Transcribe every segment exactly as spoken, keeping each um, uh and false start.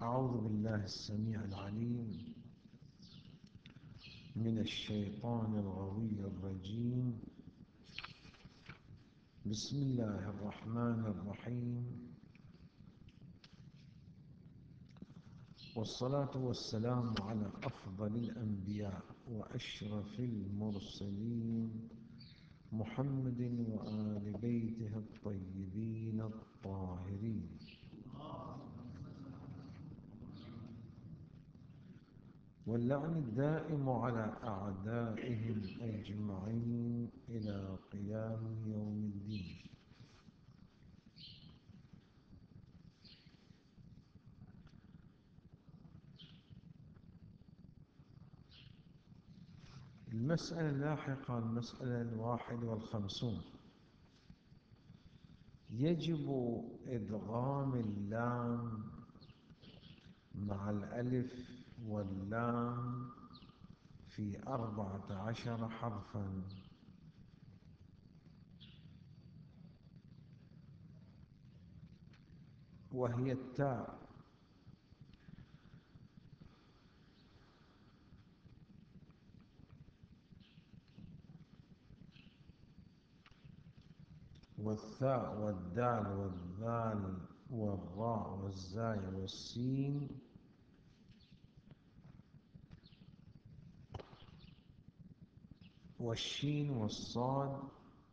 أعوذ بالله السميع العليم من الشيطان الغوي الرجيم. بسم الله الرحمن الرحيم، والصلاة والسلام على أفضل الأنبياء وأشرف المرسلين محمد وآل بيته الطيبين الطاهرين، واللعن الدائم على أعدائهم أجمعين إلى قيام يوم الدين. المسألة اللاحقة، المسألة الواحد والخمسون. يجب إدغام اللام مع الألف واللام في أربعة عشر حرفا، وهي التاء والثاء والدال والذال والراء والزاي والسين والشين والصاد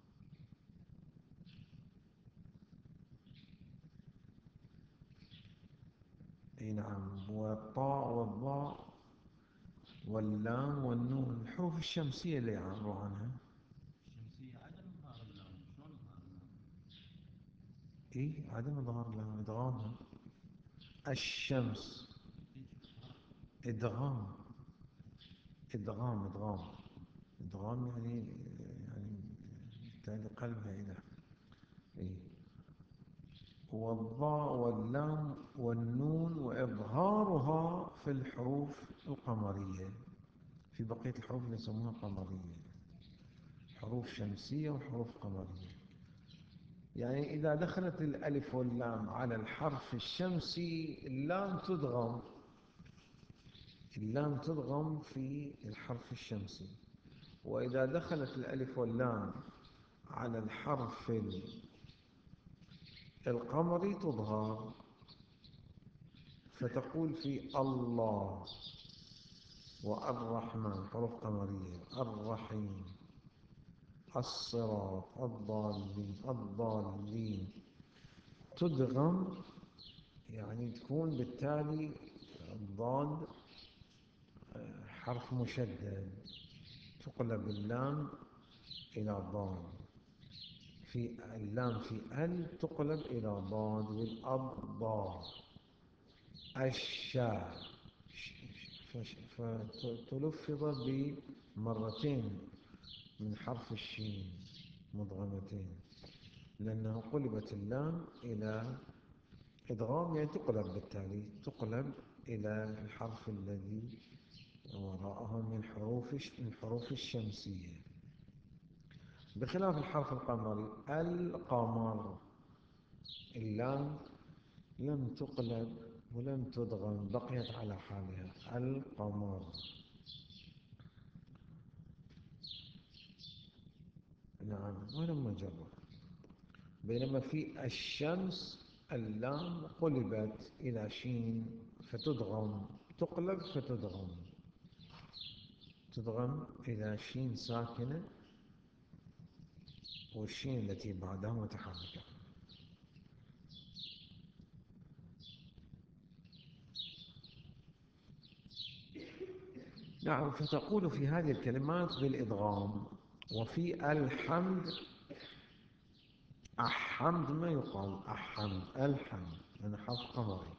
اي نعم، والطاء والضاء واللام والنون. الحروف الشمسية اللي يعبروا عنها الشمسية عدم إظهار اللام، شلون إظهار اللام؟ اي عدم إظهار اللام، إدغامها. الشمس إدغام إدغام إدغام إدغام يعني يعني تالي قلبها إلى إيه. والضاء واللام والنون وإظهارها في الحروف القمرية، في بقية الحروف اللي يسموها قمرية، حروف شمسية وحروف قمرية. يعني إذا دخلت الألف واللام على الحرف الشمسي اللام تدغم، اللام تدغم في الحرف الشمسي. وإذا دخلت الألف واللام على الحرف القمري تظهر، فتقول في الله والرحمن حروف قمرية، الرحيم، الصراط، الضالين الضالين، تدغم. يعني تكون بالتالي الضاد حرف مشدد، تقلب اللام إلى ضاد، في اللام في ال تقلب إلى ضاد، والأض الشاء، فتلفظ بمرتين من حرف الشين مضغمتين، لأنه قلبت اللام إلى إدغام، يعني تقلب، بالتالي تقلب إلى الحرف الذي وراءها من حروف من الحروف الشمسية، بخلاف الحرف القمري. القمر اللام لم تقلب ولم تدغم، بقيت على حالها، القمر. نعم، ولما جرب. بينما في الشمس اللام قلبت إلى شين فتدغم، تقلب فتدغم، تدغم إلى شين ساكنة، والشين التي بعدها متحركة. نعم، فتقول في هذه الكلمات بالإدغام. وفي الحمد، أحمد ما يقال أحمد، الحمد أنا حرف قمري.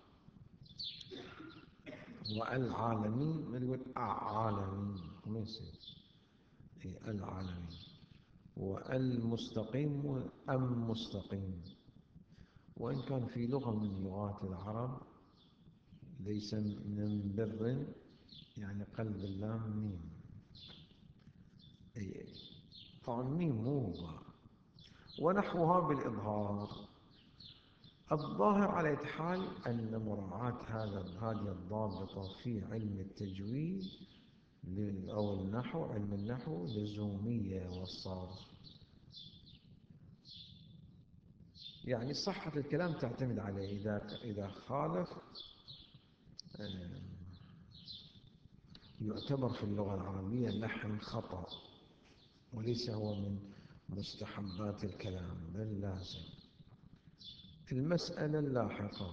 والعالمين ما يقول أعالمين، ما يصير إيه العالمين. والمستقيم أم مستقيم، وإن كان في لغة من لغات العرب ليس من بر، يعني قلب اللام ميم. إيه. طبعا ميم مو باء. ونحوها بالإظهار، الظاهر على أي حال أن مراعاة هذا هذه الضابطة في علم التجويد أو النحو، علم النحو لزومية والصرف. يعني صحة الكلام تعتمد عليه، إذا إذا خالف يعتبر في اللغة العربية لحن خطأ، وليس هو من مستحبات الكلام بل لازم. المسألة اللاحقة: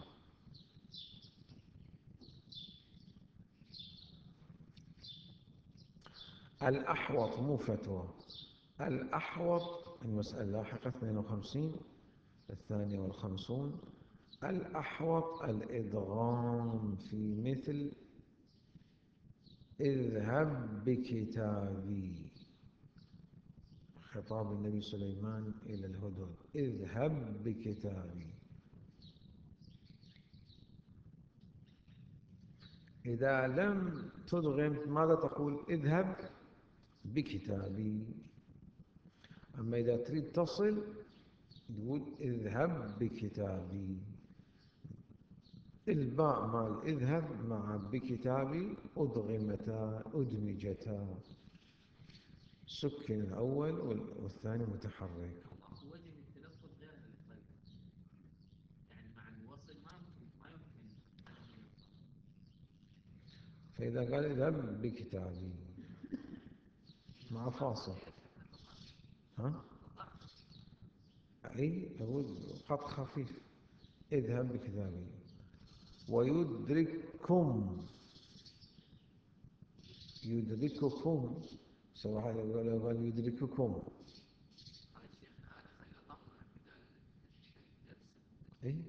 الأحوط، مو فتوى، الأحوط. المسألة اللاحقة اثنين وخمسين، الثانية والخمسون. الأحوط الإدغام في مثل اذهب بكتابي، خطاب النبي سليمان إلى الهدهد، اذهب بكتابي. إذا لم تدغم ماذا تقول؟ اذهب بكتابي. أما إذا تريد تصل تقول اذهب بكتابي. الباء مال اذهب مع بكتابي أدغمتا، أدمجتا، سكن الأول والثاني متحرك. وجه التلفظ غير الطريق، يعني مع الوصل ما يمكن ما يمكن عدم. فإذا قال اذهب بكتابي مع فاصل، ها؟ أي أقول خط خفيف، اذهب بكتابي. ويدرككم، يدرككم، سواء قال يدرككم. إيه؟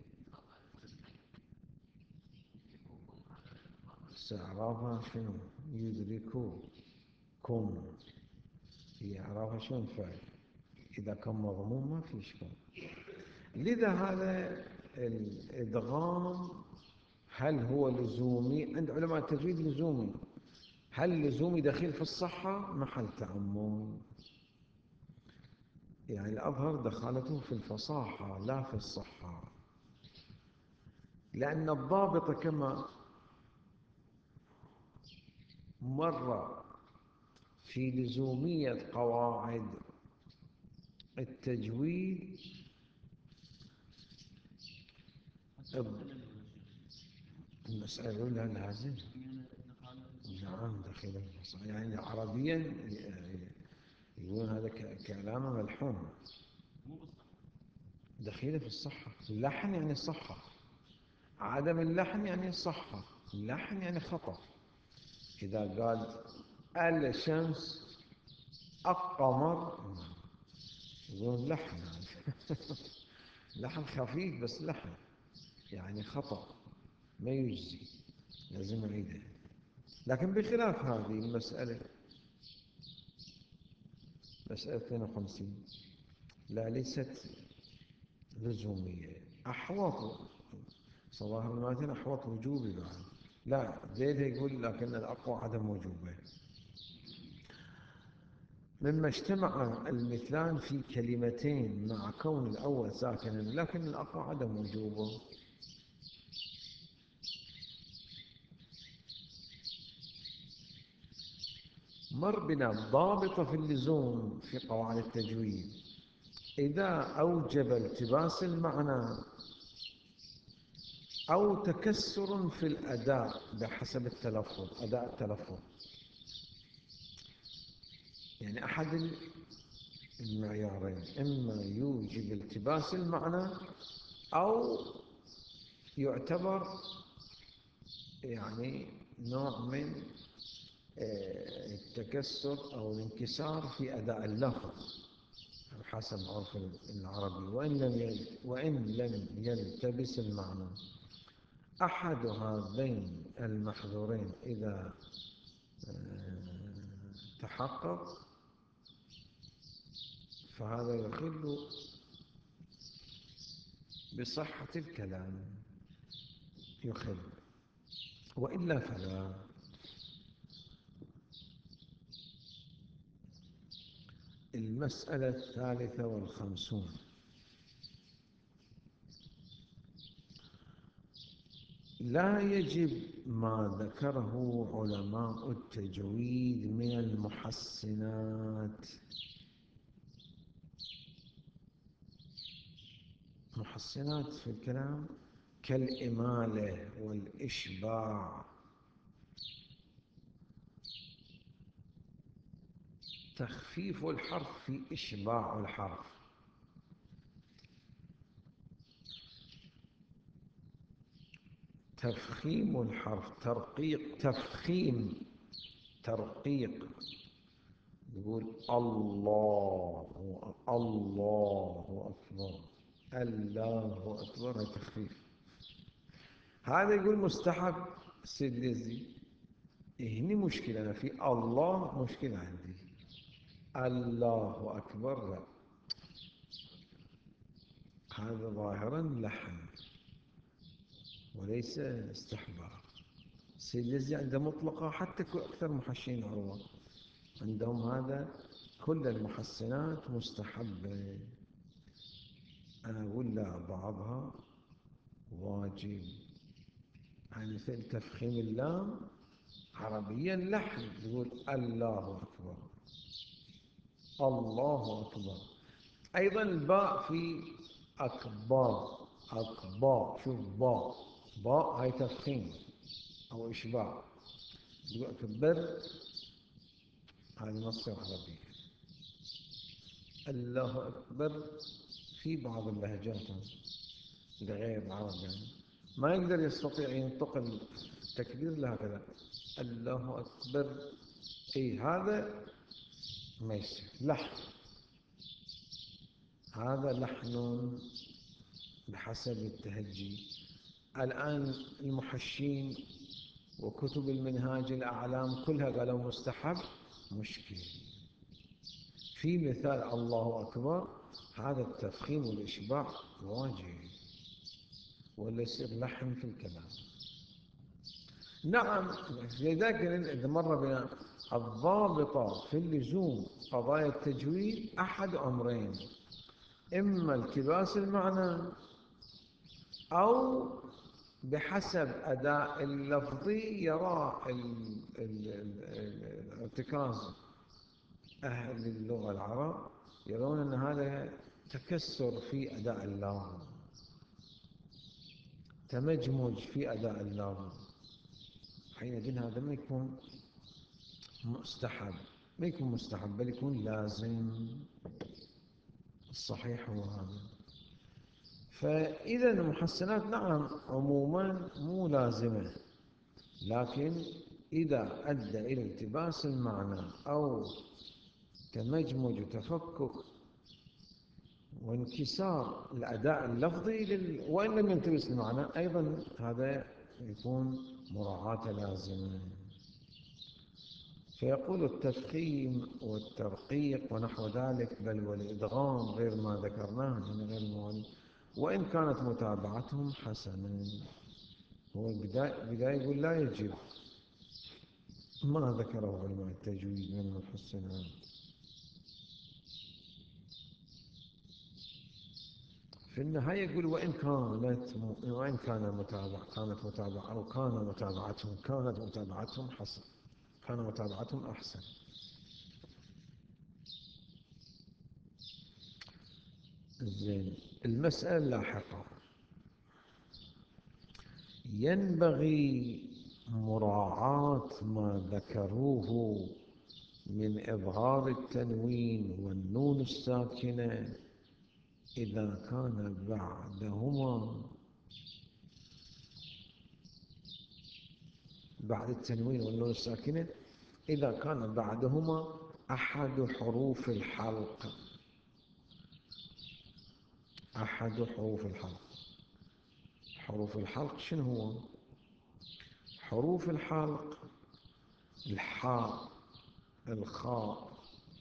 سأعرفها شنو؟ يدرككم هي أعرفها شنو الفعل؟ إذا كان مضموم ما في إشكال. لذا هذا الإدغام هل هو لزومي؟ عند علماء التجويد لزومي. هل لزومي دخيل في الصحة؟ محل تأمل. يعني الأظهر دخلته في الفصاحة لا في الصحة، لأن الضابط كما مر في لزومية قواعد التجويد. المسألة الأولى لازم، نعم دخيل في الفصاحة، يعني عربيا يقولون هذا كلام ملحون، دخيلة في الصحة. اللحن يعني الصحة، عدم اللحن يعني الصحة، اللحن يعني خطأ. إذا قال الشمس القمر يقولون لحن لحن خفيف بس لحن يعني خطأ ما يجزي، لازم نعيده. لكن بخلاف هذه المسألة، مسألة اثنين وخمسين لا ليست لزومية. أحوط صلاح الماتن أحوط وجوبي بعد، لا زيد يقول لكن الأقوى عدم وجوبه. مما اجتمع المثلان في كلمتين مع كون الأول ساكنا لكن الأقوى عدم وجوبه. مر بنا ضابطة في اللزوم في قواعد التجويد: إذا أوجب التباس المعنى أو تكسر في الأداء بحسب التلفظ، أداء التلفظ، يعني أحد المعيارين، إما يوجب التباس المعنى أو يعتبر يعني نوع من التكسر أو الانكسار في أداء اللفظ حسب عرف العربي، وإن لم وإن لم يلتبس المعنى. أحد هذين المحذورين إذا تحقق فهذا يخل بصحة الكلام، يخل، وإلا فلا. المسألة الثالثة والخمسون: لا يجب ما ذكره علماء التجويد من المحسنات. محسنات في الكلام كالإمالة والإشباع، تخفيف الحرف في إشباع الحرف، تفخيم الحرف، ترقيق، تفخيم، ترقيق. يقول الله الله أكبر، الله أكبر، تخفيف. هذا يقول مستحب. السيد اليزي هني مشكلة، أنا في الله مشكلة عندي، الله أكبر لا، هذا ظاهرا لحن وليس استحباب. السيد اليزي عنده مطلقة، حتى أكثر محشين عروة عندهم هذا، كل المحسنات مستحبة. أنا أقول لا، بعضها واجب. يعني مثل تفخيم اللام عربيا لحن، يقول الله أكبر، الله أكبر. أيضا الباء في أكبر، أكبر، شوف باء، باء هاي تفخيم أو إشباع. يقول أكبر، هذه نص عربي. الله أكبر في بعض اللهجات لغير العرب يعني ما يقدر يستطيع ينطق التكبير لا هكذا، الله أكبر. إي هذا ما يصير، لحن، هذا لحن بحسب التهجي. الآن المحشين وكتب المنهاج الأعلام كلها قالوا مستحب، مشكل. في مثال الله أكبر هذا التفخيم والإشباع واجب، ولا يصير لحن في الكلام. نعم، لذلك إذا مر بنا الضابطة في اللزوم قضايا التجويد أحد أمرين: إما التباس المعنى، أو بحسب أداء اللفظي يرى ارتكاز أهل اللغة العرب، يرون أن هذا تكسر في أداء اللفظ، تمجمج في أداء اللفظ، حينئذ هذا ما يكون مستحب، ما يكون مستحب بل يكون لازم. الصحيح هو هذا. فإذا المحسنات نعم عموما مو لازمة، لكن إذا أدى إلى التباس المعنى أو تمجمج وتفكك وانكسار الأداء اللفظي لل... وإن لم يلتبس المعنى أيضا هذا يكون مراعاة لازمة. فيقول التفخيم والترقيق ونحو ذلك، بل والإدغام غير ما ذكرناه من غير المؤلف، وإن كانت متابعتهم حسنا. هو بداية يقول لا يجب ما ذكره علماء التجويد من المحسنات. في النهاية يقول وإن كانت وإن كان متابعة كانت متابعة أو كان متابعتهم كانت متابعتهم حسن، كان متابعتهم أحسن. زين. المسألة اللاحقة: ينبغي مراعاة ما ذكروه من إظهار التنوين والنون الساكنة إذا كان بعدهما، بعد التنوين والنون الساكنة إذا كان بعدهما أحد حروف الحلق. أحد حروف الحلق. حروف الحلق شنو هو؟ حروف الحلق الحاء، الخاء،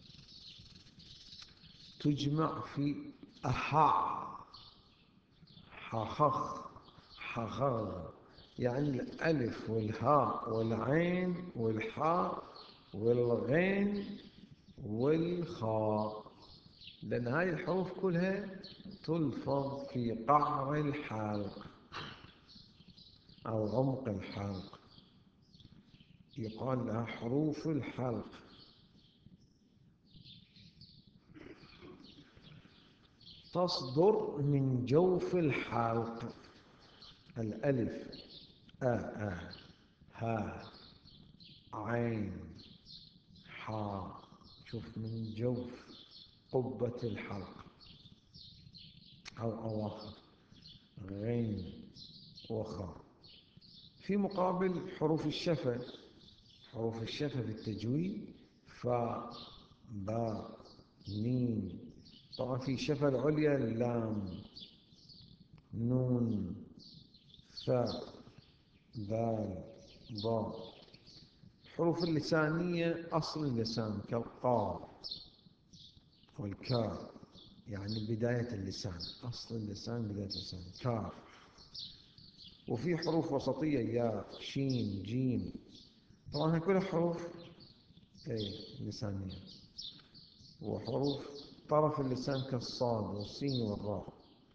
تجمع في أحا، حخخ، حخر، يعني الألف والهاء والعين والحاء والغين والخاء، لأن هذه الحروف كلها تلفظ في قعر الحلق. أو عمق الحلق، يقال لها حروف الحلق. تصدر من جوف الحلق. الألف آ آ ها عين حاء، شوف من جوف قبة الحلق أو أواخر غين وخاء. في مقابل حروف الشفة، حروف الشفة في التجويد فاء باء ميم. طبعا في شفة العليا لام نون ثاء دال ضاء. الحروف اللسانية أصل اللسان كالقاف والكاف، يعني بداية اللسان، أصل اللسان بداية اللسان كاف. وفي حروف وسطية ياء شين جيم. طبعا هي كلها حروف لسانية. وحروف طرف اللسان كالصاد والسين والراء،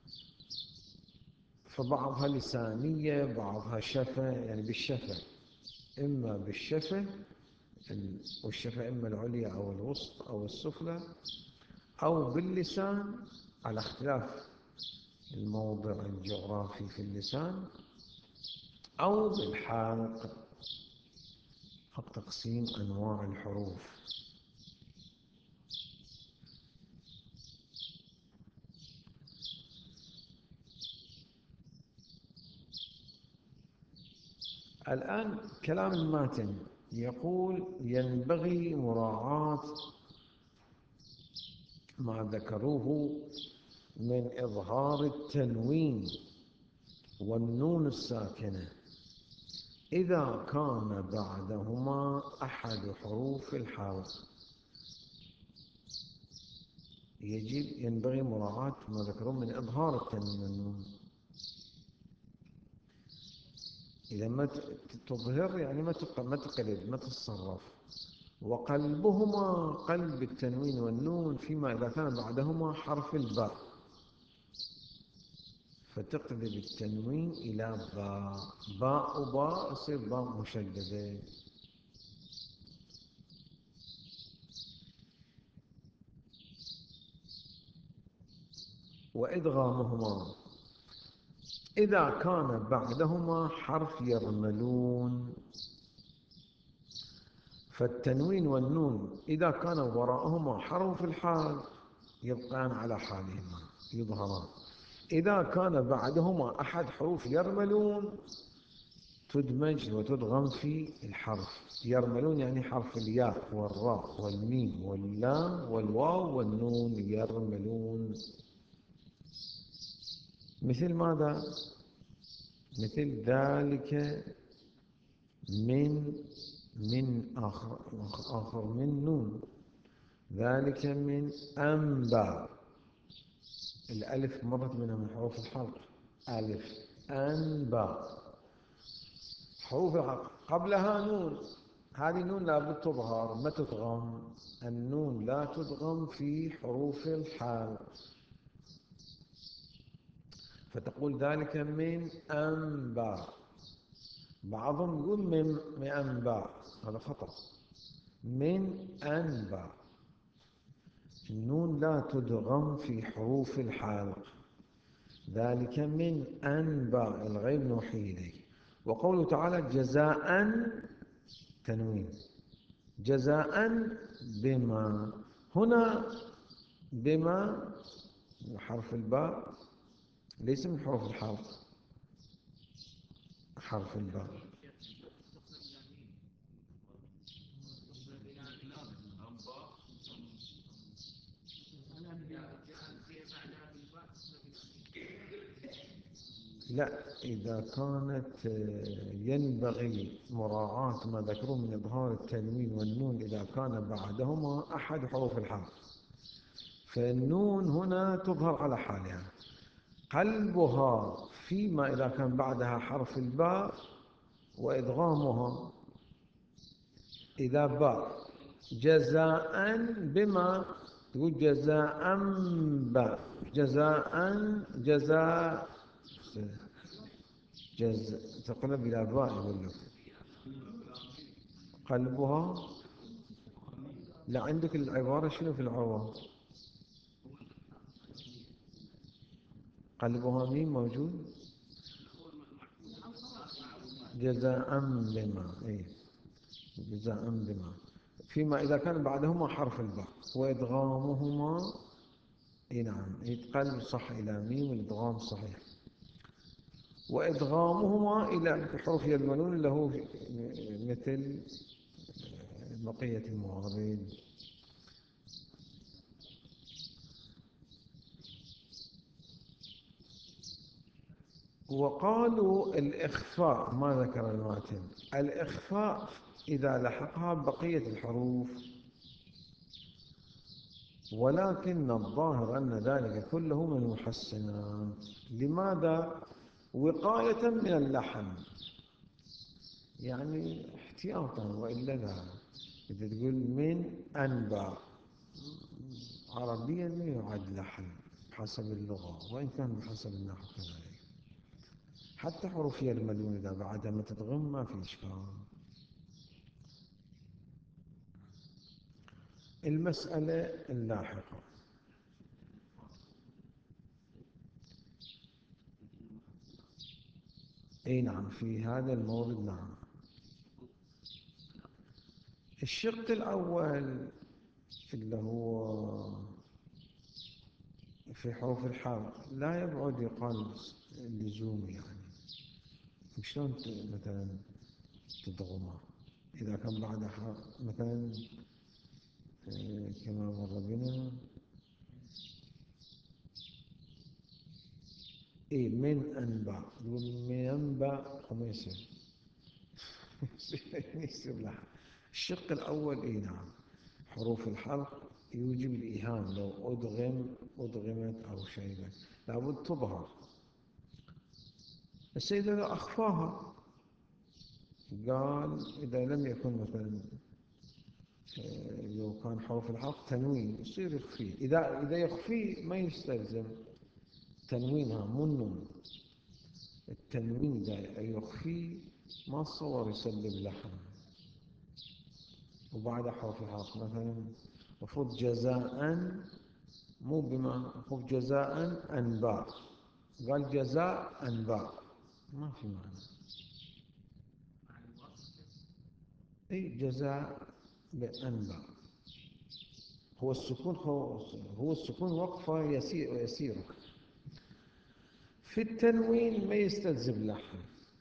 فبعضها لسانية بعضها شفة، يعني بالشفة، إما بالشفة والشفة إما العليا أو الوسط أو السفلى، أو باللسان على اختلاف الموضع الجغرافي في اللسان، أو بالحلق. حق تقسيم أنواع الحروف. الآن كلام الماتن يقول ينبغي مراعاة ما ذكروه من إظهار التنوين والنون الساكنة إذا كان بعدهما أحد حروف الحلق. يجب ينبغي مراعاة ما ذكروه من إظهار التنوين والنون. إذا ما تظهر يعني ما تقلب ما تتصرف. وقلبهما قلب التنوين والنون فيما إذا كان بعدهما حرف الباء، فتقلب التنوين إلى باء، باء وباء يصير باء مشددة. وإدغامهما إذا كان بعدهما حرف يرملون، فالتنوين والنون إذا كان وراءهما حرف الحال يبقان على حالهما يظهران. إذا كان بعدهما أحد حروف يرملون تدمج وتدغم في الحرف. يرملون يعني حرف الياء والراء والميم واللام والواو والنون. يرملون مثل ماذا؟ مثل ذلك من من آخر, آخر من نون. ذلك من أنبا. الألف مرت منها من حروف الحلق. ألف أنبا حروف الحلق قبلها نون. هذه نون لابد تظهر ما تدغم. النون لا تدغم في حروف الحلق، فتقول ذلك من أنبا. بعضهم يقول من من أنبا، هذا خطأ. من أنبا النون لا تدغم في حروف الحلق. ذلك من أنباء الغيب نوحي إليه. وقوله تعالى جزاء تنوين جزاء بما. هنا بما حرف الباء ليس من حروف الحلق. حرف الباء لا، إذا كانت ينبغي مراعاة ما ذكروه من إظهار التنوين والنون إذا كان بعدهما أحد حروف الحلق، فالنون هنا تظهر على حالها. قلبها فيما إذا كان بعدها حرف الباء، وإدغامها إذا باء. جزاء بما تقول جزاء باء. جزاء جزاء جز تقلب إلى باء يقول لك قلبها. لا، عندك العبارة شنو في العوام؟ قلبها ميم موجود جزاء بما. إيه جزاء بما، فيما إذا كان بعدهما حرف الباء. وإدغامهما، إيه نعم، يتقلب صح إلى ميم، والإدغام صحيح. وإدغامهما إلى حروف يلملون اللي هو مثل بقية الموارد. وقالوا الإخفاء ما ذكر الماتن. الإخفاء إذا لحقها بقية الحروف، ولكن الظاهر أن ذلك كله من المحسنات. لماذا؟ وقاية من اللحن، يعني احتياطا، وإلا لا. إذا تقول من أنبا عربيا ما يعد لحن حسب اللغة، وإن كان بحسب النحو كذلك. حتى حروف يلملون إذا بعدها ما تدغم ما في إشكال. المسألة اللاحقة، أي نعم، في هذا المورد نعم. الشق الأول اللي هو في حروف الحال لا يبعد يقال لزوم، يعني شلون مثلا تدغمها إذا كان بعدها مثلا كما مر بنا. إيه من أنبع، يقول من أنبع خميسة يصير لها. الشق الأول إيه نعم، حروف الحلق يوجب الإيهام لو أدغم أدغمت أو شيئا لابد تظهر. السيد إذا أخفاها قال إذا لم يكن مثلا لو كان حروف الحلق تنوين يصير يخفيه. إذا إذا يخفيه ما يستلزم تنوينها مو النون. التنوين إذا يخفيه ما صور يسبب لحن. وبعد حرف الحلق مثلا المفروض جزاء مو بما، المفروض جزاء أنباء، قال جزاء أنباء ما في معنى. أي جزاء بأنباء، هو السكون هو السكون وقفة يسير يسيرة. في التنوين ما يستلزم لحن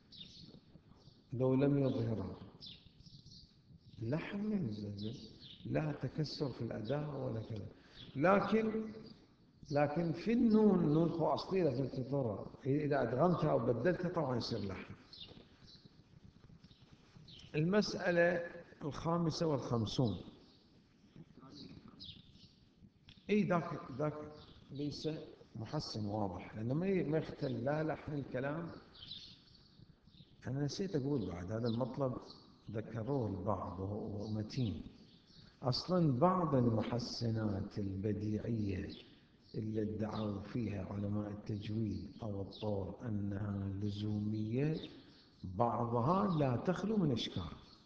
لو لم يظهرها. لحن ما يستلزم، لا تكسر في الأداء ولا كذا. لكن لكن في النون، النون هو أصلية لازم تضرر. إذا أدغمتها أو بدلتها طبعا يصير لحن. المسألة الخامسة والخمسون. اي ذاك ذاك ليس محسن واضح، لأنه ما ما يختل لا لحن الكلام. أنا نسيت أقول بعد هذا المطلب ذكروه البعض وهو متين. أصلا بعض المحسنات البديعية اللي ادعوا فيها علماء التجويد أو الطور أنها لزومية، بعضها لا تخلو من إشكال.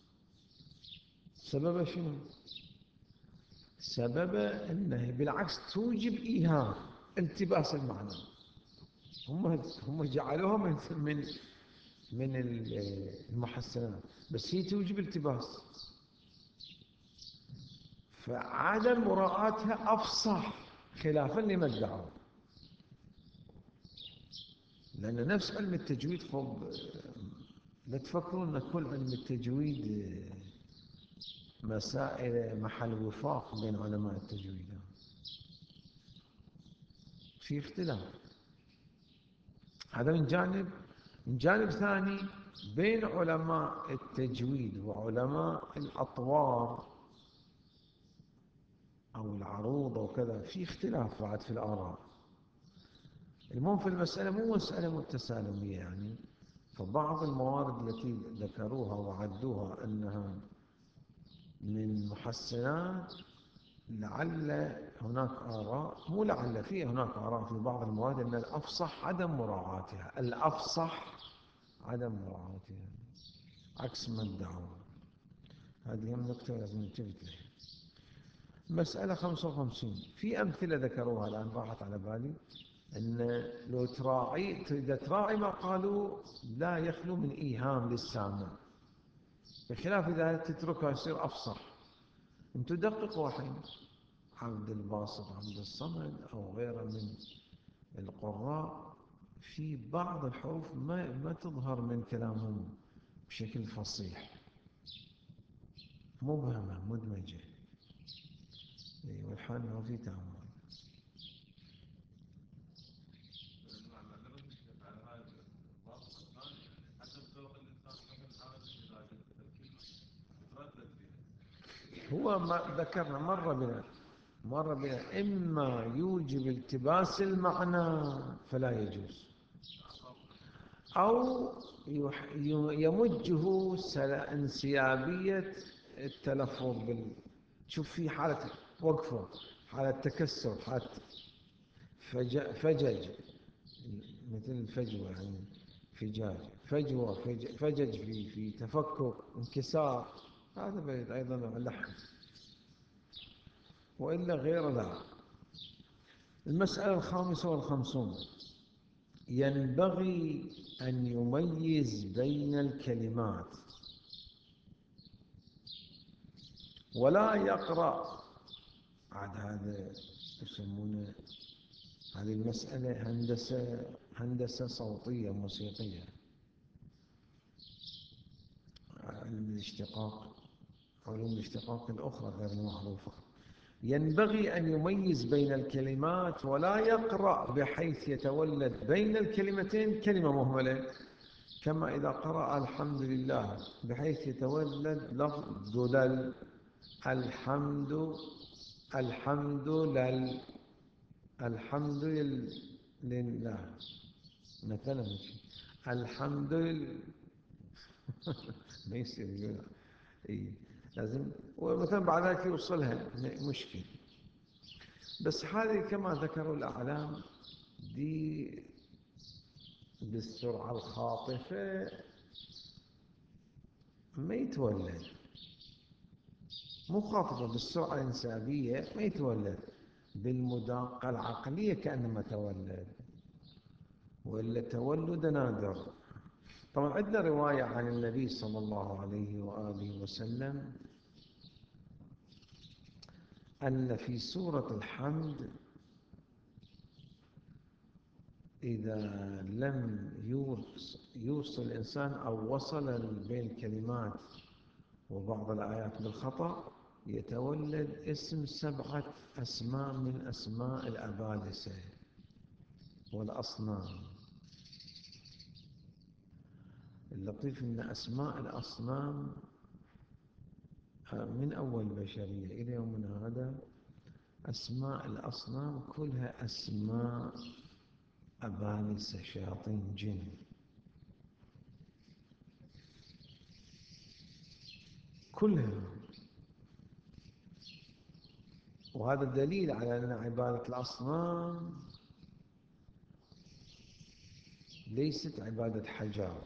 سبب شنو؟ سبب أنه بالعكس توجب إيهام التباس المعنى. هم هم جعلوها من من من المحسنات، بس هي توجب التباس. فعدم مراعاتها أفصح خلافا لما ادعوا. لأن نفس علم التجويد، خب لا تفكرون أن كل علم التجويد مسائل محل وفاق بين علماء التجويد، في اختلاف. هذا من جانب. من جانب ثاني بين علماء التجويد وعلماء الأطوار أو العروض وكذا في اختلاف بعد في الآراء. المهم في المسألة مو مسألة متسالمية يعني. فبعض الموارد التي ذكروها وعدوها أنها من محسنات، لعل هناك آراء، مو لعل، في هناك آراء في بعض المواد أن الأفصح عدم مراعاتها. الأفصح عدم مراعاتها عكس ما ادعوا. هذه هم نقطة لازم نلتفت لها. مسألة خمسة وخمسين، في أمثلة ذكروها الآن راحت على بالي، أن لو تراعي إذا تراعي ما قالوا لا يخلو من إيهام للسامع، بخلاف إذا تتركها يصير أفصح. أن تدققوا الحين عبد الباسط عبد الصمد أو غيره من القراء، في بعض الحروف ما ما تظهر من كلامهم بشكل فصيح، مبهمة مدمجة، والحال ما في تأمل. هو ما ذكرنا مرة بنا مرة بنا إما يوجب التباس المعنى فلا يجوز، أو يمجه انسيابية التلفظ بال شوف في حالة وقفة، حالة تكسر، حالة فجج، مثل الفجوة يعني فجاج، فجوة فجج في في تفكك انكسار، هذا بعيد أيضا لحن، وإلا غير لا. المسألة الخامسة والخمسون، ينبغي أن يميز بين الكلمات ولا يقرأ. عاد هذا يسمونه هذه المسألة هندسة هندسة صوتية موسيقية، علم الاشتقاق، علوم الاشتقاق الأخرى غير المعروفة. ينبغي أن يميز بين الكلمات ولا يقرأ بحيث يتولد بين الكلمتين كلمة مهملة، كما إذا قرأ الحمد لله بحيث يتولد لفظ دلل، الحمد الحمد لل الحمد لله مثلا، الحمد لله ما يصير يقول إيه لازم، ومثلا بعد ذلك يوصلها مشكل. بس هذه كما ذكروا الأعلام دي بالسرعة الخاطفة ما يتولد، مو خاطفة، بالسرعة الإنسابية ما يتولد، بالمداقة العقلية كأنما تولد، وإلا تولد نادر. طبعا عندنا رواية عن النبي صلى الله عليه وآله وسلم أن في سورة الحمد إذا لم يوصل الإنسان أو وصل بين الكلمات وبعض الآيات بالخطأ يتولد اسم سبعة أسماء من أسماء الأبالسة والأصنام. اللطيف أن أسماء الأصنام من أول بشرية إلى يومنا هذا، أسماء الأصنام كلها أسماء أبالسة، شياطين جن. كلها. وهذا دليل على أن عبادة الأصنام ليست عبادة حجر،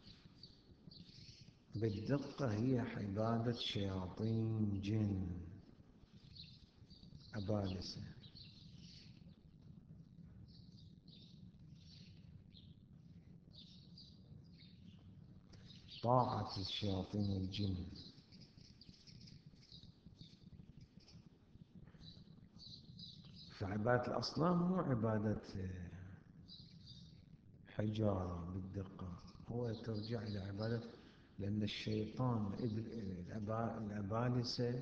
بالدقة هي عبادة شياطين جن أبالسة. طاعة الشياطين والجن. فعبادة الأصنام مو عبادة حجارة بالدقة، هو ترجع إلى عبادة، لأن الشيطان الأبالسة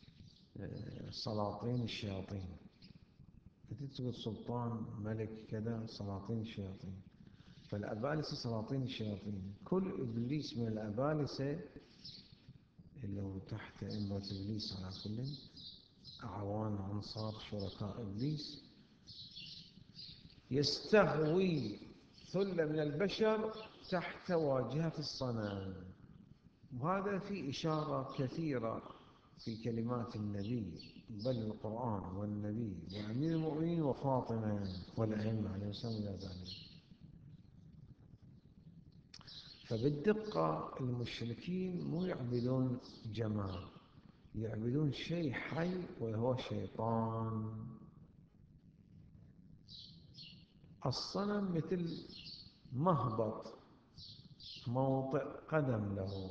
سلاطين الشياطين، تقول سلطان ملك كذا، سلاطين الشياطين، فالأبالسة سلاطين الشياطين. كل إبليس من الأبالسة اللي هو تحت أمرة إبليس على كل أعوان أنصار شركاء إبليس، يستهوي ثلة من البشر تحت واجهة الصنم. وهذا في إشارة كثيرة في كلمات النبي، بل القرآن والنبي وأمير المؤمنين وفاطمة والأئمة عليه السلام إلى ذلك. فبالدقة المشركين مو يعبدون جماد، يعبدون شيء حي وهو شيطان. الصنم مثل مهبط، موطئ قدم له،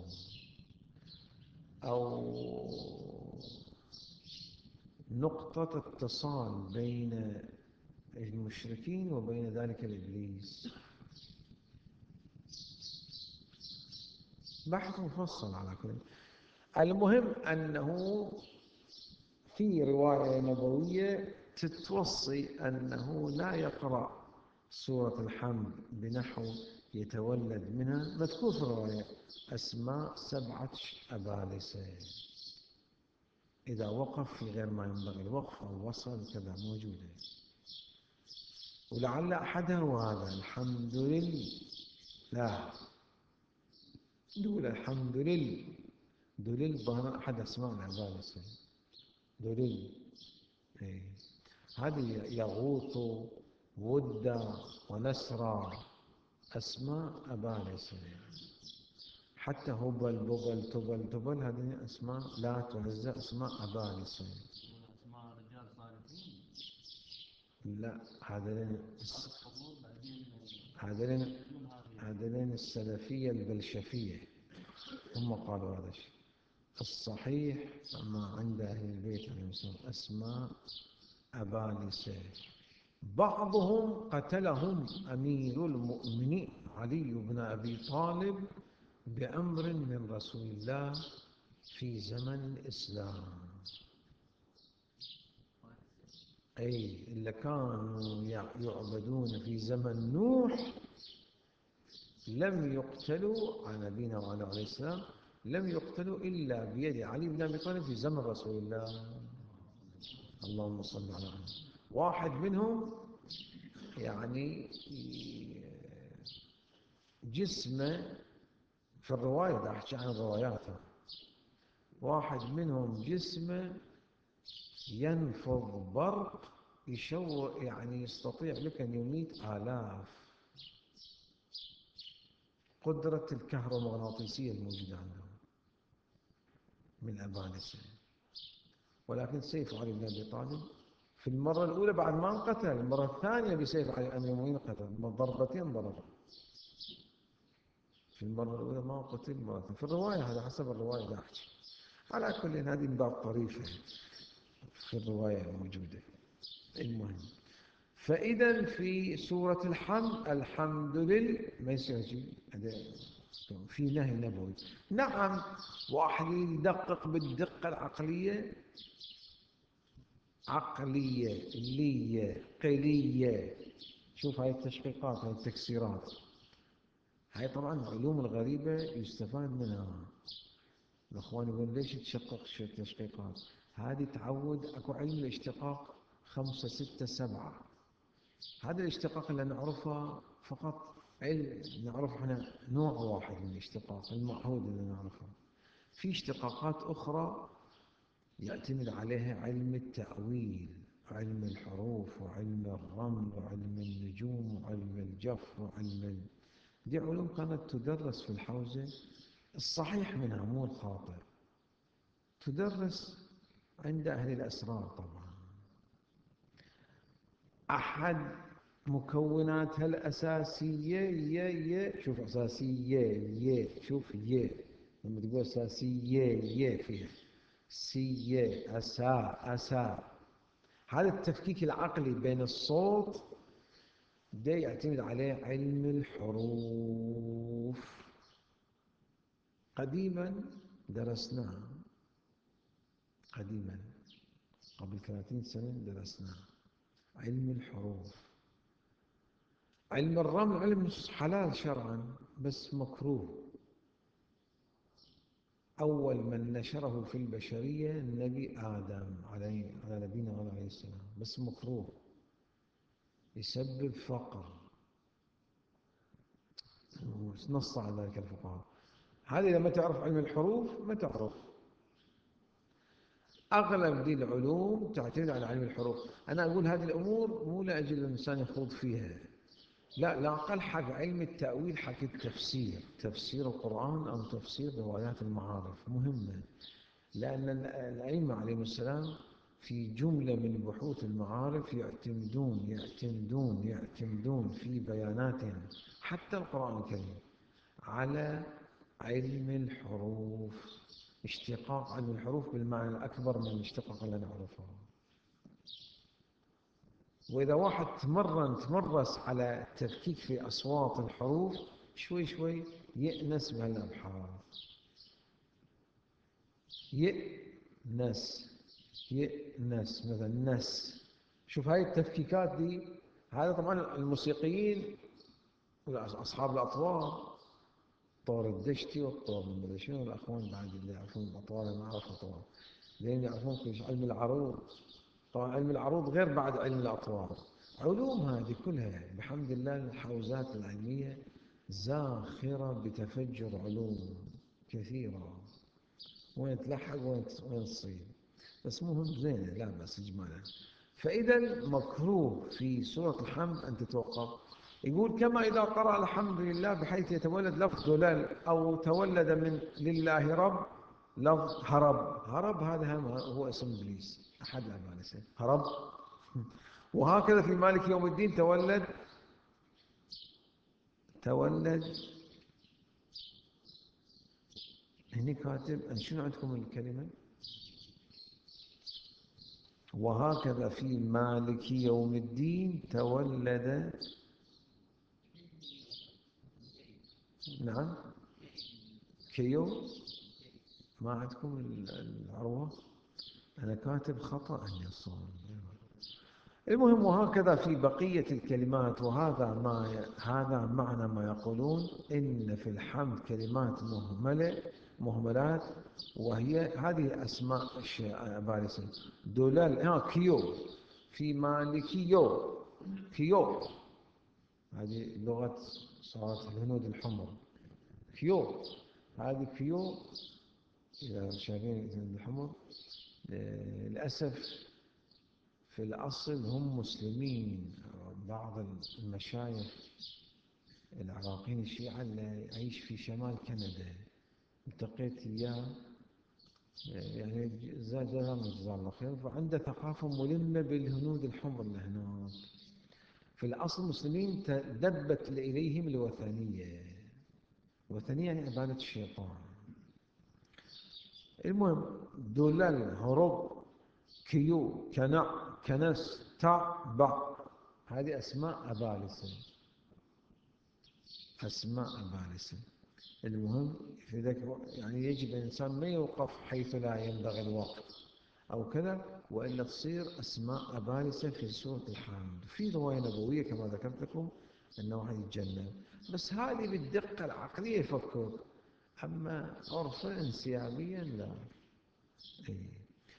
أو نقطة اتصال بين المشركين وبين ذلك الإبليس. بحث مفصل على كل. المهم أنه في رواية نبوية تتوصي أنه لا يقرأ سورة الحمد بنحو يتولد منها، مذكور في الرواية أسماء سبعة أبالسة، إذا وقف في غير ما ينبغي الوقف أو وصل كذا موجودة. ولعل أحدها وهذا الحمد لله، لا دول الحمد لله، دليل ظهر أحد أسماء الأبالسة، دليل. إيه. هذه يغوث ودا ونسرى أسماء أبالسة. حتى هبل بغل تبل تبل هذه أسماء لا تعزى، أسماء أبالسة. أسماء رجال صالحين. لا هذين هذين هذين السلفية البلشفية هم قالوا هذا الشيء. الصحيح ما عند أهل البيت عليهم السلام أسماء أبالسة. بعضهم قتلهم أمير المؤمنين علي بن أبي طالب بأمر من رسول الله في زمن الإسلام. أي اللي كانوا يعبدون في زمن نوح لم يقتلوا على نبينا وعلى عليه السلام، لم يقتلوا إلا بيد علي بن أبي طالب في زمن رسول الله. اللهم صل على محمد. واحد منهم يعني جسمه في الرواية، ده أحكي عن الروايات، واحد منهم جسمه ينفض برق يشوه، يعني يستطيع لك أن يميت آلاف. قدرة الكهرومغناطيسية الموجودة عندهم من أبالسة. ولكن سيف علي بن أبي طالب في المرة الأولى بعد ما انقتل، المرة الثانية بسيف علي أمير المؤمنين قتل، ضربتين ضرب. في المرة الأولى ما قتل، مرة في الرواية، هذا حسب الرواية لا أحكي. على كل هذه من باب طريفة في الرواية الموجودة. المهم، فإذا في سورة الحمد الحمد لله ما يصير في نهي نبوي. نعم واحد يدقق بالدقة العقلية، عقلية لية قلية. شوف هاي التشقيقات، هاي التكسيرات، هاي طبعا العلوم الغريبة يستفاد منها. الأخوان يقول ليش تشقق التشقيقات؟ هذه تعود، أكو علم الاشتقاق خمسة ستة سبعة. هذا الاشتقاق اللي نعرفه فقط علم، نعرف احنا نوع واحد من الاشتقاق المعهود اللي نعرفه. في اشتقاقات أخرى يعتمد عليها علم التأويل، علم الحروف، وعلم الرمل، وعلم النجوم، وعلم الجف، وعلم ال... دي علوم كانت تدرس في الحوزة. الصحيح منها مو الخاطئ، تدرس عند أهل الأسرار طبعا. أحد مكوناتها الأساسية ي ي شوف أساسية ي شوف ي لما تقول أساسية ي فيها سي أسا أسا. هذا التفكيك العقلي بين الصوت ده يعتمد عليه علم الحروف. قديما درسناه، قديما قبل ثلاثين سنة درسناه علم الحروف. علم الرمل علم حلال شرعا بس مكروه. أول من نشره في البشرية النبي آدم عليه على نبينا عليه السلام، بس مكروه، يسبب فقر، نص على ذلك الفقهاء. هذه لما تعرف علم الحروف ما تعرف. أغلب دي العلوم تعتمد على علم الحروف. أنا أقول هذه الأمور مو لأجل الإنسان يخوض فيها، لا لا أقل حق علم التأويل حق التفسير، تفسير القرآن أو تفسير روايات المعارف مهمة، لأن الأئمة عليهم السلام في جملة من بحوث المعارف يعتمدون يعتمدون يعتمدون في بياناتهم حتى القرآن الكريم على علم الحروف، اشتقاق علم الحروف بالمعنى الأكبر من الاشتقاق اللي نعرفه. وإذا واحد تمرن تمرس على التفكيك في أصوات الحروف شوي شوي يأنس بهالأبحاث، يأنس يأنس مثلا نس. شوف هاي التفكيكات دي، هذا طبعا الموسيقيين أصحاب الأطوار، طور الدشتي والطور المدري شنو، الأخوان بعد اللي يعرفون الأطوار، أنا أعرف أطوار لأن يعرفون كل علم العروض. طبعا علم العروض غير بعد علم الأطوار، علوم هذه كلها بحمد الله الحوزات العلمية زاخرة بتفجر علوم كثيرة، وين تلحق وين وين تصير، بس مهم زين لا بس إجمالا. فإذا مكروه في سورة الحمد أن تتوقف. يقول كما إذا قرأ الحمد لله بحيث يتولد لفظ دلال أو تولد من لله رب لفظ هرب. هرب هذا هو اسم إبليس أحد الأبانسة هرب. وهكذا في مالك يوم الدين تولد تولد هني كاتب شنو عندكم الكلمة؟ وهكذا في مالك يوم الدين تولد. نعم كيو، ما عندكم العروة؟ أنا كاتب خطأ الصوم. المهم وهكذا في بقية الكلمات. وهذا ما هذا معنى ما يقولون إن في الحمد كلمات مهملة مهملات، وهي هذه أسماء بارسة دولال ها كيو في مالكيو كيو، هذه لغة صارت الهنود الحمر. كيو هذه كيو إذا شايفين الهنود الحمر للأسف في الأصل هم مسلمين. بعض المشايخ العراقيين الشيعة اللي يعيش في شمال كندا التقيت إياه، يعني جزاه الله خير، فعنده ثقافة ملمة بالهنود الحمر اللي هناك. في الأصل مسلمين تدبت إليهم الوثنية. الوثنية يعني عبادة الشيطان. المهم دولال هرب كيو كنع كنس تع بع، هذه أسماء أبالسة أسماء أبالسة. المهم في ذلك يعني يجب الإنسان ما يوقف حيث لا ينبغي الوقف أو كذا، وإلا تصير أسماء أبالسة في سورة الحمد. في رواية نبوية كما ذكرت لكم أنه واحد يتجنب، بس هذه بالدقة العقلية يفكر، أما عرفا انسيابيا لا. إيه.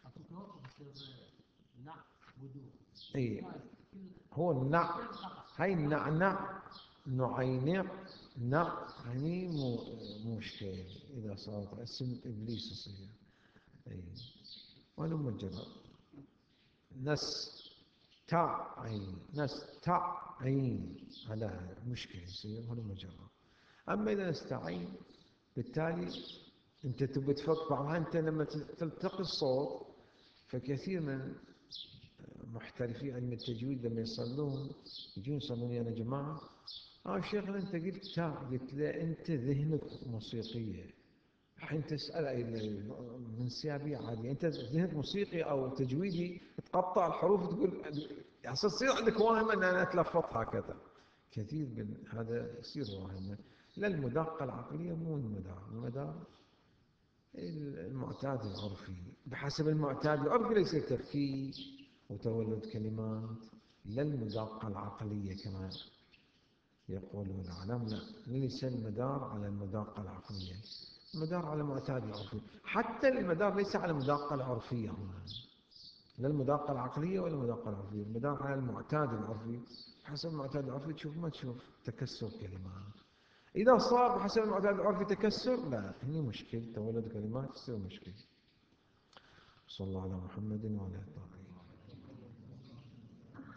إيه. هو النع، هاي النعنع نعينع نع يعني مو مشكلة إذا صارت اسم إبليس يصير. إيه. وأنا مجرد نس تع عين نس تع عين على مشكلة يصير هنا مجرد. أما إذا نستعين بالتالي أنت تبي تفك بعضها. أنت لما تلتقي الصوت، فكثير من محترفي علم التجويد لما يصلون يجون يصلون يا جماعة اه شيخنا انت قلت تاع، قلت له انت ذهنك موسيقية. الحين تسأل من سيابية عادية، انت ذهنك موسيقي او تجويدي تقطع الحروف تقول يعني تصير عندك واهمة ان انا اتلفظ هكذا. كثير من هذا يصير واهمة. لا المداقة العقلية مو المدار، المدار المعتاد العرفي. بحسب المعتاد العرفي ليس تفكيك وتولد كلمات، لا المداقة العقلية كما يقولون العالم، لا ليس المدار على المداقة العقلية، المدار على المعتاد العرفي. حتى المدار ليس على المداقة العرفية هنا، لا المداقة العقلية ولا المداقة العرفية، المدار على المعتاد العرفي. حسب المعتاد العرفي تشوف ما تشوف تكسر كلمات. إذا صار بحسب المعتاد العرفي تكسر، لا هني مشكلة، تولد كلمات تصير مشكلة. صلى الله على محمد وعلى آله.